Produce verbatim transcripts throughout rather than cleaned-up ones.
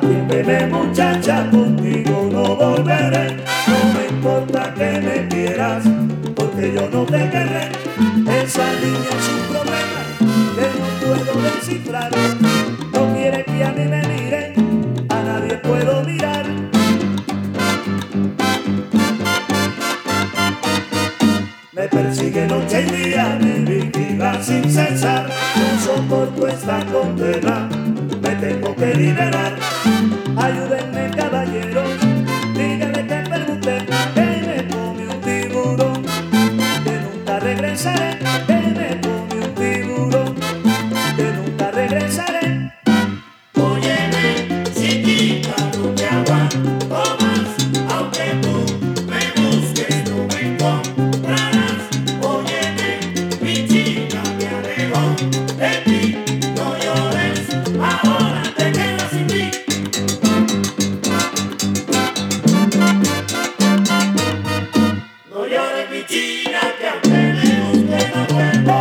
Atiéndeme muchacha, contigo no volveré. No me importa que me quieras, porque yo no te querré. Esa niña es un problema que no puedo descifrar. No quiere que a mí me miren, a nadie puedo mirar. Me persigue noche y día, me vigila sin cesar. No soporto esta condena, me tengo que liberar. Ayúdenme caballeros, díganle que pregunté, que me come un tiburón, que nunca regresaré. Que me come un tiburón, que nunca regresaré. Óyeme, chiquita, no te aguanto más, aunque tú me busques, no me encontrarás. Óyeme, mi chica, me alejo de ti, no llores, ahora te quedas sin mí. No llores, mi chica, que aunque me busque, no vuelvo.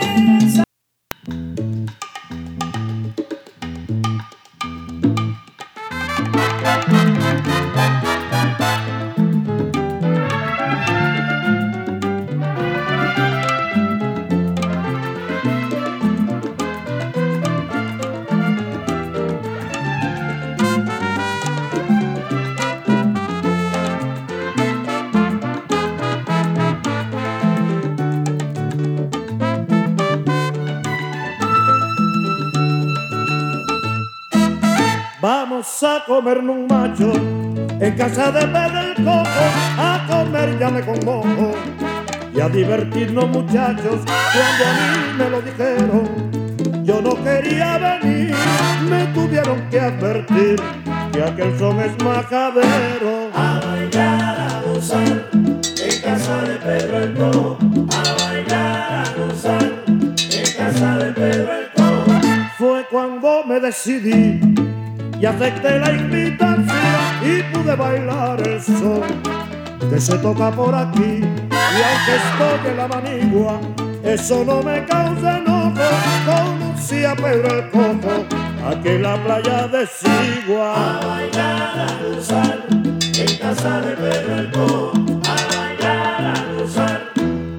Vamos a comernos un macho en casa de Pedro el Coco, a comer llame con mojo y a divertirnos muchachos. Cuando a mí me lo dijeron, yo no quería venir, me tuvieron que advertir que aquel son es majadero. A bailar, a gozar, en casa de Pedro el Cojo. A bailar, a gozar, en casa de Pedro el Cojo. Fue cuando me decidí y acepté la invitación y pude bailar el son que se toca por aquí. Y aunque estoy en la manigua, eso no me causa enojo. Conocí a Pedro el Cojo aquí en la playa de Sigua. A bailar, a gozar, en casa de Pedro el Cojo. A bailar, a gozar.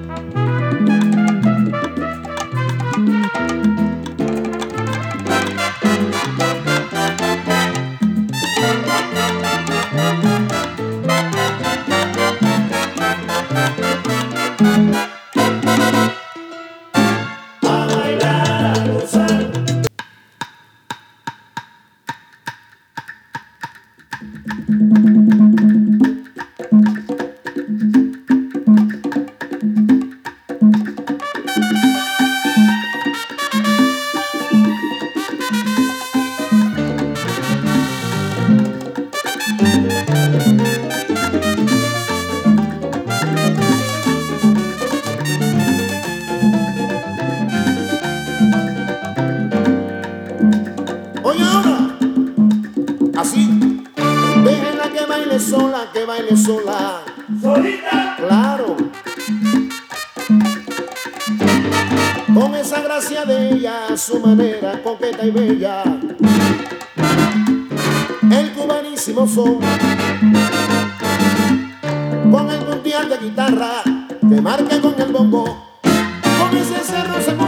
Oye ahora, así, déjenla que baile sola, que baile sola. Solita. Claro. Con esa gracia de ella, su manera coqueta y bella, el cubanísimo son, con el puntear de guitarra que marca con el bongo, con ese cerro se